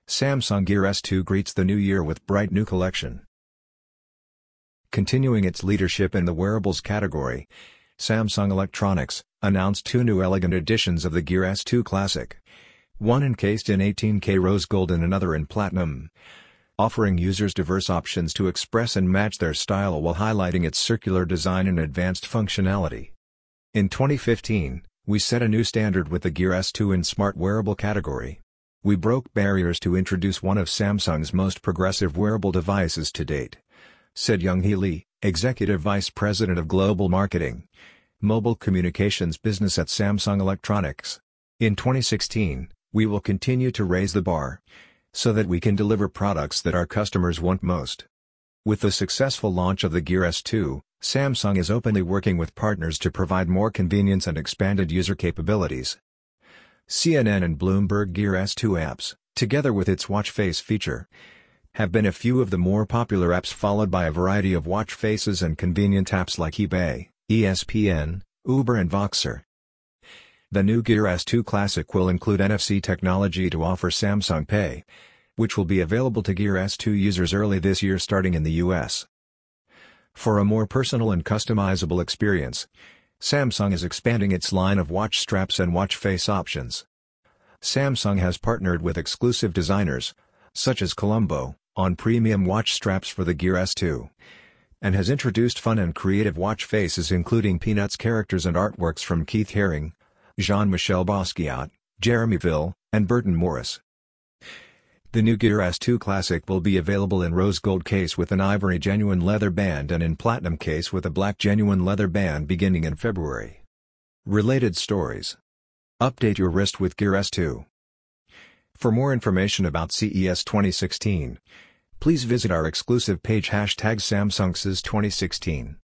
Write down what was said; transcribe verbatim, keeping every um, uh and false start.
Samsung Gear S two greets the new year with bright new collection. Continuing its leadership in the wearables category, Samsung Electronics announced two new elegant editions of the Gear S two Classic, one encased in eighteen K rose gold and another in platinum, offering users diverse options to express and match their style while highlighting its circular design and advanced functionality. In twenty fifteen, we set a new standard with the Gear S two in smart wearable category. We broke barriers to introduce one of Samsung's most progressive wearable devices to date, said Young-hee Lee, Executive Vice President of Global Marketing, Mobile Communications Business at Samsung Electronics. In twenty sixteen, we will continue to raise the bar, so that we can deliver products that our customers want most. With the successful launch of the Gear S two, Samsung is openly working with partners to provide more convenience and expanded user capabilities. C N N and Bloomberg Gear S two apps, together with its watch face feature, have been a few of the more popular apps, followed by a variety of watch faces and convenient apps like eBay, E S P N, Uber and Voxer. The new Gear S two Classic will include N F C technology to offer Samsung Pay, which will be available to Gear S two users early this year starting in the U S. For a more personal and customizable experience, Samsung is expanding its line of watch straps and watch face options. Samsung has partnered with exclusive designers, such as Colombo, on premium watch straps for the Gear S two, and has introduced fun and creative watch faces including Peanuts characters and artworks from Keith Haring, Jean-Michel Basquiat, Jeremy Ville, and Burton Morris. The new Gear S two Classic will be available in rose gold case with an ivory genuine leather band and in platinum case with a black genuine leather band beginning in February. Related stories. Update your wrist with Gear S two. For more information about C E S twenty sixteen, please visit our exclusive page hashtag Samsung C E S twenty sixteen.